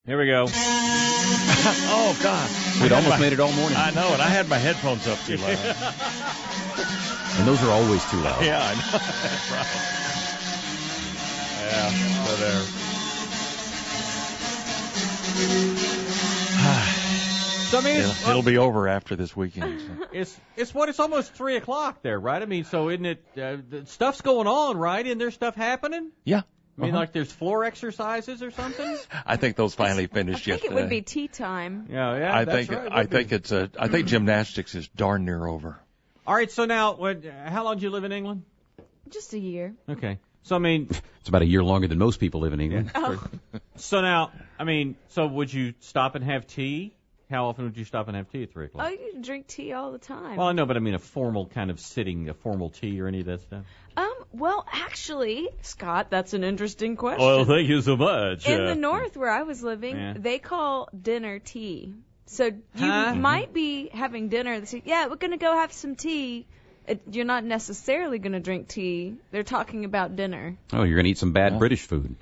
Here we go. Oh, God. We'd almost made it all morning. I know, and I had my headphones up too loud. And those are always too loud. Yeah, I know. That's right. Yeah, so there. So, I mean, it'll be over after this weekend. So. It's almost 3 o'clock there, right? I mean, so isn't it, stuff's going on, right? Isn't there stuff happening? Yeah. I mean, like there's floor exercises or something? I think those finally finished yesterday. I think it would be tea time. Yeah, I that's think right. I think gymnastics is darn near over. All right, so now, how long do you live in England? Just a year. Okay. So, I mean... It's about a year longer than most people live in England. Oh. So now, I mean, so would you stop and have tea? How often would you stop and have tea at 3 o'clock? Oh, you can drink tea all the time. Well, I know, but I mean a formal kind of sitting, a formal tea or any of that stuff? Well, actually, Scott, that's an interesting question. Well, thank you so much. In the north where I was living, they call dinner tea. So you might be having dinner. They say, yeah, we're going to go have some tea. You're not necessarily going to drink tea. They're talking about dinner. Oh, you're going to eat some bad British food.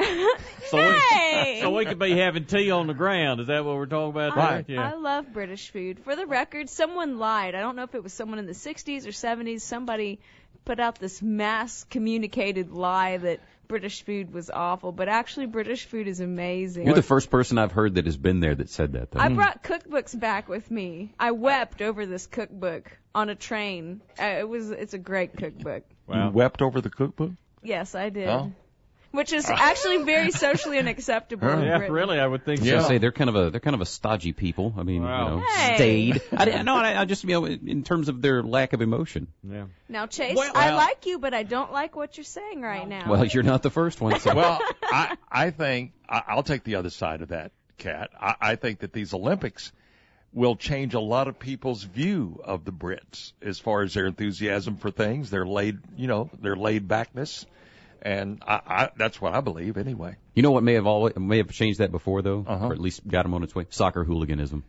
So we could be having tea on the ground. Is that what we're talking about there? Right. Yeah. I love British food. For the record, someone lied. I don't know if it was someone in the 60s or 70s. Somebody put out this mass communicated lie that British food was awful, but actually British food is amazing. You're the first person I've heard that has been there that said that, though. I brought cookbooks back with me. I wept over this cookbook on a train. It's a great cookbook. Wow. You wept over the cookbook? Yes, I did. Oh. Which is actually very socially unacceptable. Yeah, really, I would think so. so. Say they're kind of a stodgy people. I mean, Hey. staid. I just in terms of their lack of emotion. Yeah. Now, Chase, I like you, but I don't like what you're saying right now. Well, you're not the first one. So. Well, I think I'll take the other side of that, Kat. I think that these Olympics will change a lot of people's view of the Brits as far as their enthusiasm for things, their laid backness. And that's what I believe, anyway. You know what may have changed that before, though, or at least got him on its way? Soccer hooliganism.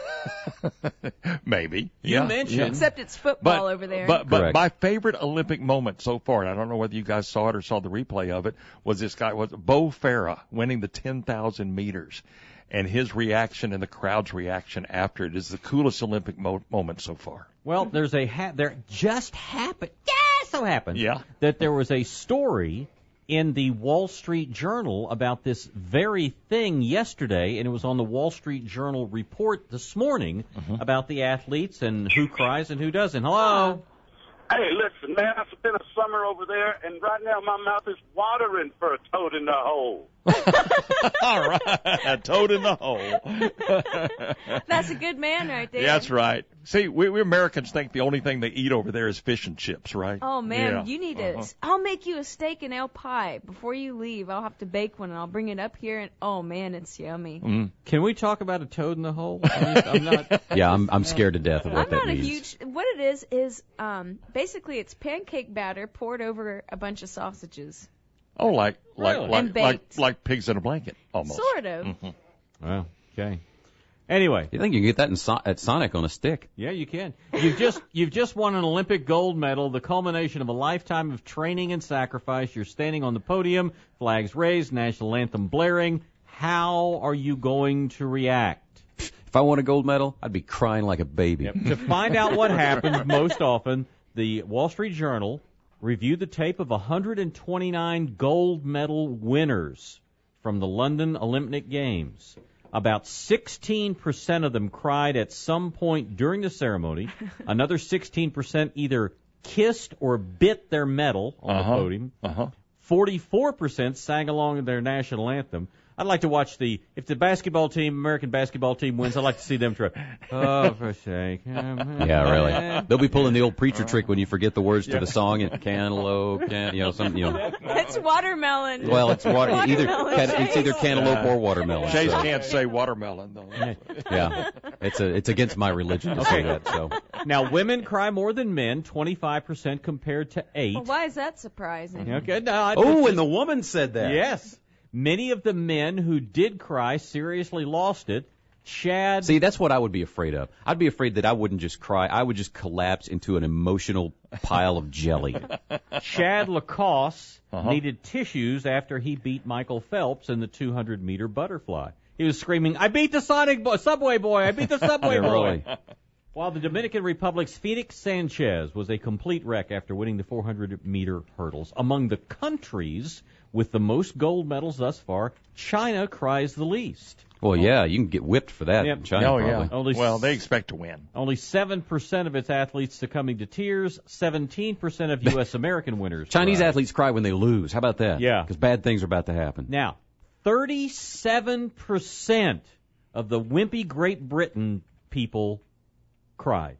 Maybe. You mentioned. Except it's football over there. But my favorite Olympic moment so far, and I don't know whether you guys saw it or saw the replay of it, was Bo Farah winning the 10,000 meters. And his reaction and the crowd's reaction after it is the coolest Olympic moment so far. Well, there just happened. So happened that there was a story in the Wall Street Journal about this very thing yesterday, and it was on the Wall Street Journal report this morning about the athletes and who cries and who doesn't. Hello? Hey, listen, man, I spent a summer over there, and right now my mouth is watering for a toad in the hole. All right, a toad in the hole. That's a good man right there. Yeah, that's right. See, we Americans think the only thing they eat over there is fish and chips, right? Oh, man, you need to. I'll make you a steak and ale pie. Before you leave, I'll have to bake one, and I'll bring it up here, and oh, man, it's yummy. Mm. Can we talk about a toad in the hole? I'm not. Yeah, I'm scared to death of what that means. What it is basically it's pancake batter poured over a bunch of sausages. Oh, like pigs in a blanket, almost. Sort of. Mm-hmm. Well, okay. Anyway, you think you can get that at Sonic on a stick? Yeah, you can. You've just won an Olympic gold medal, the culmination of a lifetime of training and sacrifice. You're standing on the podium, flags raised, national anthem blaring. How are you going to react? If I won a gold medal, I'd be crying like a baby. Yep. To find out what happens most often, the Wall Street Journal reviewed the tape of 129 gold medal winners from the London Olympic Games. About 16% of them cried at some point during the ceremony. Another 16% either kissed or bit their medal on the podium. 44% sang along with their national anthem. I'd like to watch if the American basketball team wins, I'd like to see them try. Oh, for sake. Yeah, really. They'll be pulling the old preacher trick when you forget the words to the song and cantaloupe, It's watermelon. Well, it's either cantaloupe or watermelon. Chase can't say watermelon though. Yeah, it's against my religion to say that. So now women cry more than men, 25% compared to 8%. Well, why is that surprising? Okay, and the woman said that. Yes. Many of the men who did cry seriously lost it. Chad. See, that's what I would be afraid of. I'd be afraid that I wouldn't just cry. I would just collapse into an emotional pile of jelly. Chad Lacoste needed tissues after he beat Michael Phelps in the 200-meter butterfly. He was screaming, "I beat the Subway boy! I beat the Subway boy!" Really. While the Dominican Republic's Felix Sanchez was a complete wreck after winning the 400-meter hurdles. Among the countries with the most gold medals thus far, China cries the least. Well, yeah, you can get whipped for that in China, probably. Well, they expect to win. Only 7% of its athletes succumbing to tears, 17% of U.S. American winners. Chinese cry. athletes cry when they lose. How about that? Yeah. Because bad things are about to happen. Now, 37% of the wimpy Great Britain people cried.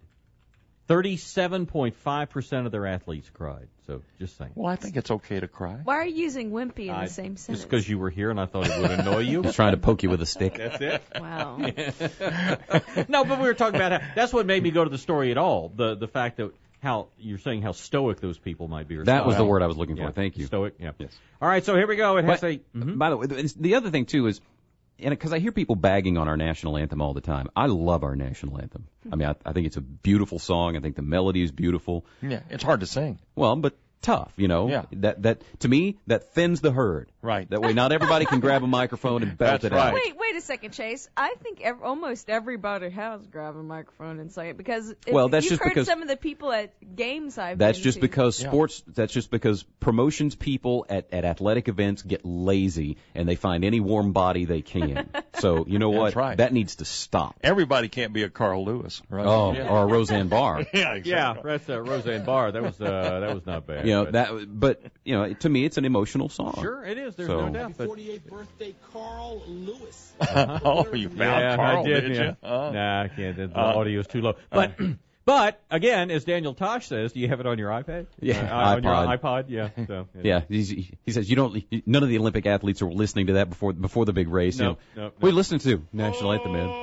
37.5% of their athletes cried. So, just saying. Well, I think it's okay to cry. Why are you using wimpy in the same sentence? Just because you were here and I thought it would annoy you. He's trying to poke you with a stick. That's it. Wow. No, but we were talking about that's what made me go to the story at all. The fact that how you're saying how stoic those people might be. That was the word I was looking for. Thank you. Stoic. Yeah. Yes. All right. So here we go. It has By the way, the other thing too is, and because I hear people bagging on our national anthem all the time, I love our national anthem. I mean, I think it's a beautiful song. I think the melody is beautiful. Yeah, it's hard to sing. Well, but tough, you know. Yeah. That to me, that thins the herd. Right. That way, not everybody can grab a microphone and belt That's it right. out. Wait a second, Chase. I think almost everybody has grabbed a microphone and sang it because That's you've just heard because some of the people at games I've That's been just to. because sports. That's just because promotions people at athletic events get lazy and they find any warm body they can. So you know what? That's right. That needs to stop. Everybody can't be a Carl Lewis, right? Oh, Yeah. or a Roseanne Barr. Yeah, exactly. Yeah, that's Roseanne Barr. That was not bad. You know but you know, to me, it's an emotional song. Sure, it is. There's So- no doubt. But 48th birthday, Carl Lewis. Oh, you found Carl, I did. did Yeah. you? Oh. Nah, I can't. The audio is too low. But again, as Daniel Tosh says, do you have it on your iPad? Yeah, on your iPod. iPod. Yeah. So, Yeah, he says none of the Olympic athletes are listening to that before the big race. No, you know. no. What are you listening to? National anthem, man.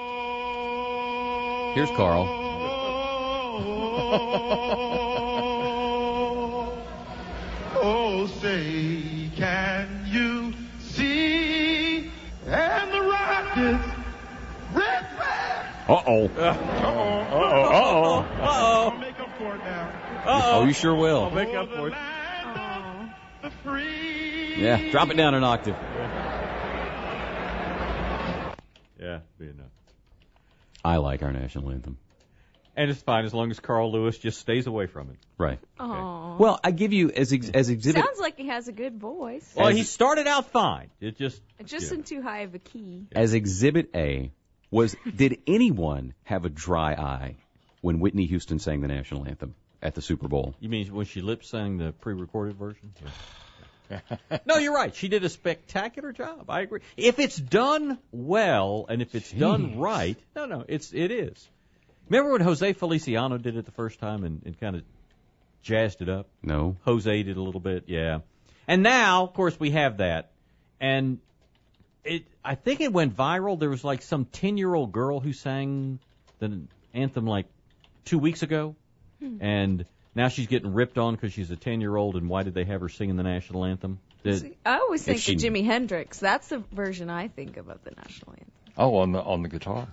Here's Carl. Oh, say, can you see? And the rockets, red flag. Uh-oh. I'll make up for it now. Oh, you sure will. Make up for it. Land of the free. Yeah, drop it down an octave. Yeah, be enough. I like our national anthem. And it's fine as long as Carl Lewis just stays away from it. Right. Aw. Well, I give you as exhibit. Sounds like he has a good voice. Well, he started out fine. It just In too high of a key. As Exhibit A did anyone have a dry eye when Whitney Houston sang the national anthem at the Super Bowl? You mean when she lip sang the pre-recorded version? Yeah. No, you're right. She did a spectacular job. I agree. If it's done well and if it's done right, it is. Remember when Jose Feliciano did it the first time and kind of jazzed it up? No. Jose did a little bit, yeah. And now, of course, we have that. And I think it went viral. There was like some 10-year-old girl who sang the anthem like 2 weeks ago. And now she's getting ripped on because she's a 10-year-old, and why did they have her singing the national anthem? See, I always think she- of Jimi Hendrix. That's the version I think of the national anthem. Oh, on the guitar.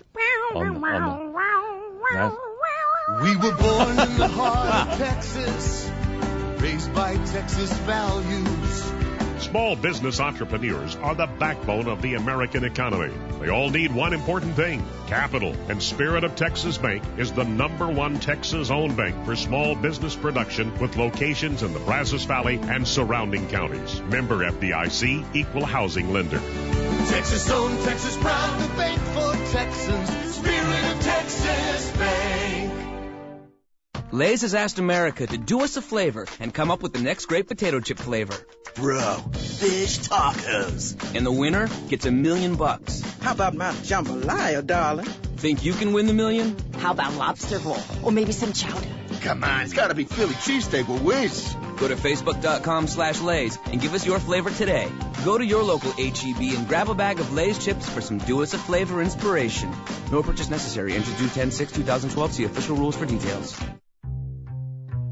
We were born in the heart of Texas, raised by Texas values. Small business entrepreneurs are the backbone of the American economy. They all need one important thing, capital. And Spirit of Texas Bank is the #1 Texas-owned bank for small business production with locations in the Brazos Valley and surrounding counties. Member FDIC, equal housing lender. Texas owned, Texas proud, the bank for Texans. Spirit of Texas Bank. Lay's has asked America to do us a flavor and come up with the next great potato chip flavor. Bro, fish tacos. And the winner gets $1 million. How about my jambalaya, darling? Think you can win the $1 million? How about lobster roll? Or maybe some chowder? Come on, it's gotta be Philly cheesesteak with whiz. Go to Facebook.com/Lays and give us your flavor today. Go to your local H-E-B and grab a bag of Lay's chips for some do us a flavor inspiration. No purchase necessary. Enter due 10/6/2012. See official rules for details.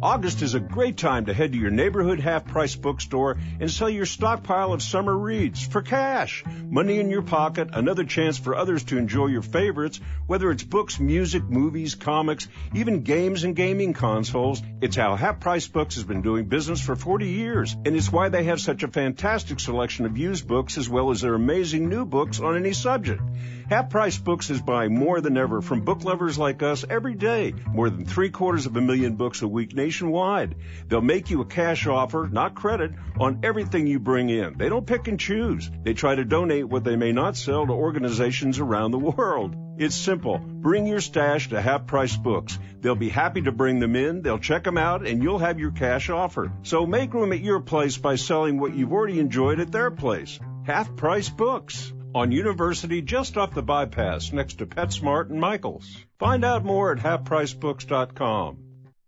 August is a great time to head to your neighborhood half-price bookstore and sell your stockpile of summer reads for cash. Money in your pocket, another chance for others to enjoy your favorites, whether it's books, music, movies, comics, even games and gaming consoles. It's how Half Price Books has been doing business for 40 years, and it's why they have such a fantastic selection of used books as well as their amazing new books on any subject. Half Price Books is buying more than ever from book lovers like us every day, more than 750,000 books a week nationwide. They'll make you a cash offer, not credit, on everything you bring in. They don't pick and choose. They try to donate what they may not sell to organizations around the world. It's simple. Bring your stash to Half Price Books. They'll be happy to bring them in, they'll check them out, and you'll have your cash offer. So make room at your place by selling what you've already enjoyed at their place. Half Price Books. On University, just off the bypass, next to PetSmart and Michael's. Find out more at halfpricebooks.com.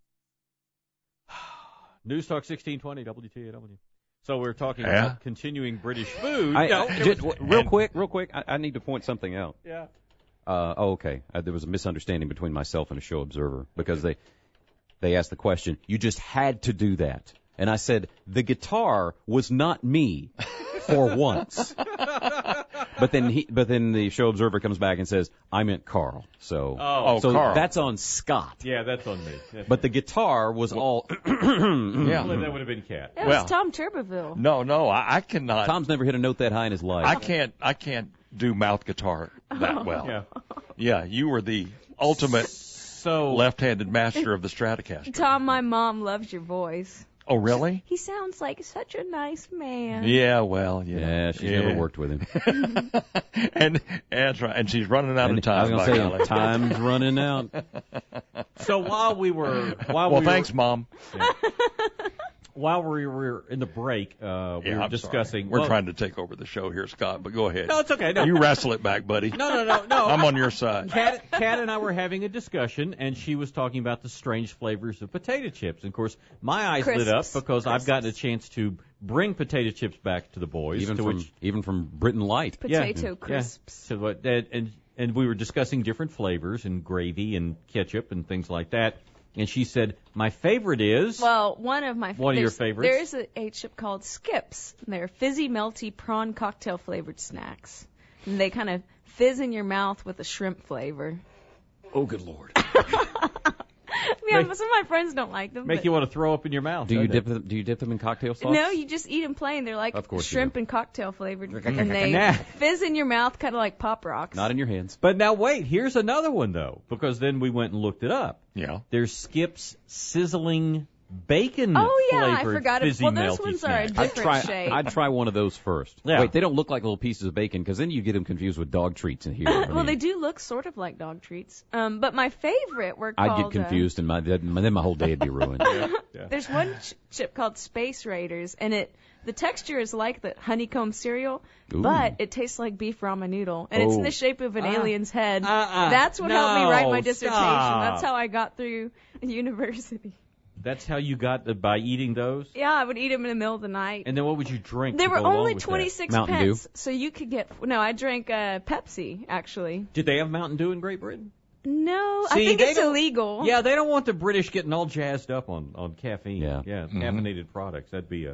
News Talk 1620 WTAW. So we're talking about continuing British food. Real quick, I need to point something out. Yeah. Okay. There was a misunderstanding between myself and a show observer because they asked the question, you just had to do that. And I said, the guitar was not me for once. But then the show observer comes back and says, I meant Carl. So Carl. That's on Scott. Yeah, that's on me. But the guitar was all. Yeah, that would have been Cat. That was Tom Tuberville. No, I cannot. Tom's never hit a note that high in his life. I can't do mouth guitar that well. Yeah, you were the ultimate left-handed master of the Stratocaster. Tom, my mom loves your voice. Oh, really? He sounds like such a nice man. Yeah, well, yeah, she's never worked with him. and that's right. And she's running out of time. I was going to say, time's running out. So thanks, Mom. Yeah. While we were in the break, we were discussing. Sorry. We're trying to take over the show here, Scott, but go ahead. No, it's okay. No. You wrestle it back, buddy. No. I'm on your side. Kat and I were having a discussion, and she was talking about the strange flavors of potato chips. And, of course, my eyes lit up because I've gotten a chance to bring potato chips back to the boys. Even from Britain Light. Potato crisps. Yeah. And we were discussing different flavors and gravy and ketchup and things like that. And she said, my favorite is... Well, one of your favorites. There's a chip called Skips. They're fizzy, melty, prawn cocktail-flavored snacks. And they kind of fizz in your mouth with a shrimp flavor. Oh, good Lord. Yeah, some of my friends don't like them. Make you want to throw up in your mouth. Do you dip them in cocktail sauce? No, you just eat them plain. They're like shrimp and cocktail flavored. And they fizz in your mouth, kind of like Pop Rocks. Not in your hands. But now wait, here's another one, though, because then we went and looked it up. Yeah. There's Skips sizzling bacon I flavored forgot fizzy it. Well, those melty ones snacks. are a different shape. I'd try one of those first. Yeah. Wait, they don't look like little pieces of bacon because then you get them confused with dog treats in here. Well, they do look sort of like dog treats. But my favorite were called... I'd get confused and then my whole day would be ruined. Yeah. There's one chip called Space Raiders, and the texture is like the honeycomb cereal, but it tastes like beef ramen noodle, and it's in the shape of an alien's head. That's what helped me write my dissertation. Stop. That's how I got through university. That's how you got by eating those? Yeah, I would eat them in the middle of the night. And then what would you drink? They to were go only along with 26 Mountain pence, Dew? so you could get... No, I drank Pepsi, actually. Did they have Mountain Dew in Great Britain? No, See, I think it's illegal. Yeah, they don't want the British getting all jazzed up on caffeine. Yeah. Caffeinated products. That'd be a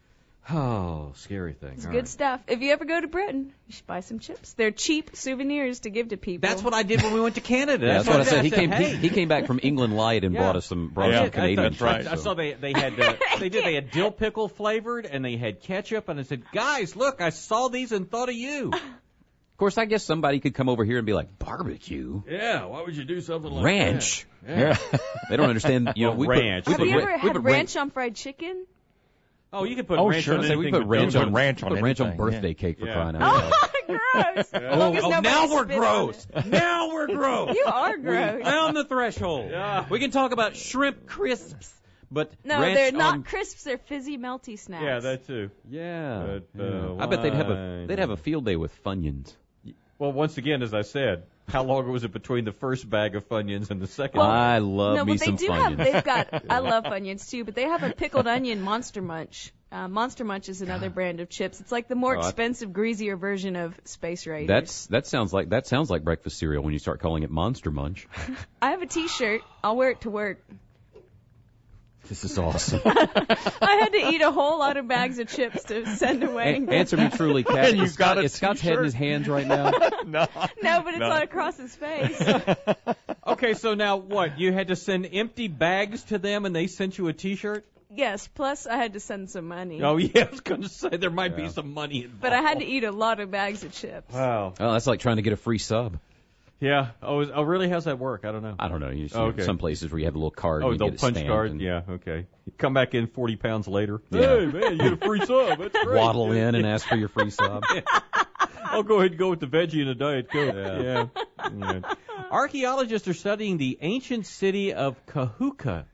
scary thing. It's All good right. stuff. If you ever go to Britain, you should buy some chips. They're cheap souvenirs to give to people. That's what I did when we went to Canada. That's what I said. Hey. He came back from England Light and brought us some Canadian. That's right. I saw they had dill pickle flavored and they had ketchup, and I said, guys, look, I saw these and thought of you. Of course, I guess somebody could come over here and be like, barbecue? Yeah, why would you do something like ranch. that? Yeah. They don't understand. Ranch. Have you ever had ranch on fried chicken? Oh, you can put ranch on anything. We put ranch on birthday cake for crying out loud. Gross. Now we're gross. Now we're gross. You are gross. Found the threshold. Yeah. We can talk about shrimp crisps, but no, they're not crisps. They're fizzy, melty snacks. Yeah, that too. Yeah. I bet they'd have a field day with Funyuns. Well, once again, as I said, how long was it between the first bag of Funyuns and the second? I love me some Funyuns. They've got. I love Funyuns too, but they have a pickled onion Monster Munch. Monster Munch is another brand of chips. It's like the more expensive, greasier version of Space Raiders. That sounds like breakfast cereal when you start calling it Monster Munch. I have a T-shirt. I'll wear it to work. This is awesome. I had to eat a whole lot of bags of chips to send away. Answer me truly, Kat. And you've got a is Scott's head in his hands right now? No, but it's not across his face. Okay, so now what? You had to send empty bags to them, and they sent you a T-shirt? Yes, plus I had to send some money. Oh, yeah, I was going to say there might be some money involved. But I had to eat a lot of bags of chips. Wow. Oh, that's like trying to get a free sub. Yeah. Oh, really? How's that work? I don't know. I don't know. You see Okay. some places where you have a little card. Oh, and the you get it punch stamped card? and Yeah, okay. You come back in 40 pounds later. Yeah. Hey, man, you get a free sub. That's great. Waddle in and ask for your free sub. I'll go ahead and go with the veggie and the Diet Coke. Yeah. Archaeologists are studying the ancient city of Cahuca.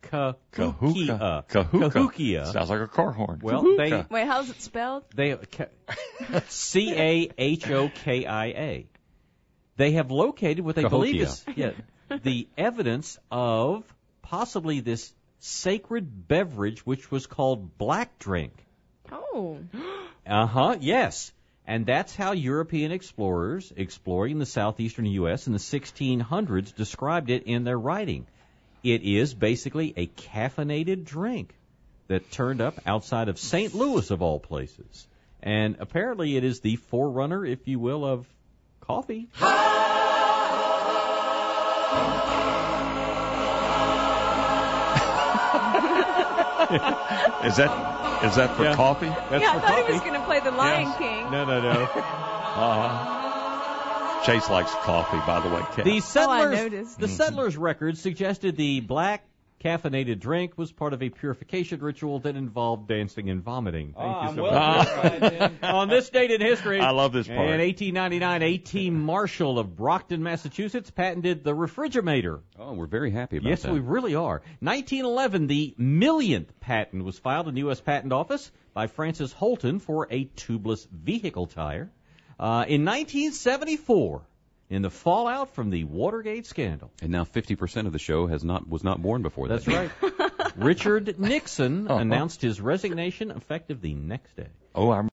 Cahucia. Sounds like a car horn. Well, Cahuca. Wait, how's it spelled? Cahokia. They have located what they believe is the evidence of possibly this sacred beverage, which was called black drink. Oh. Yes. And that's how European explorers exploring the southeastern U.S. in the 1600s described it in their writing. It is basically a caffeinated drink that turned up outside of St. Louis, of all places. And apparently it is the forerunner, if you will, of coffee. Is that for coffee? That's I for thought coffee. he was going to play the Lion King. No. Chase likes coffee, by the way. Kat. The settlers, I noticed. the settlers' records suggested the black caffeinated drink was part of a purification ritual that involved dancing and vomiting. Thank you so much. On this date in history, I love this part. In 1899, A.T. Marshall of Brockton, Massachusetts, patented the refrigerator. Oh, we're very happy about Yes, that. we really are. 1911, the millionth patent was filed in the U.S. Patent Office by Francis Holton for a tubeless vehicle tire. In 1974, in the fallout from the Watergate scandal. And now 50% of the show was not born before that. That's right. Richard Nixon announced his resignation effective the next day. Oh, I'm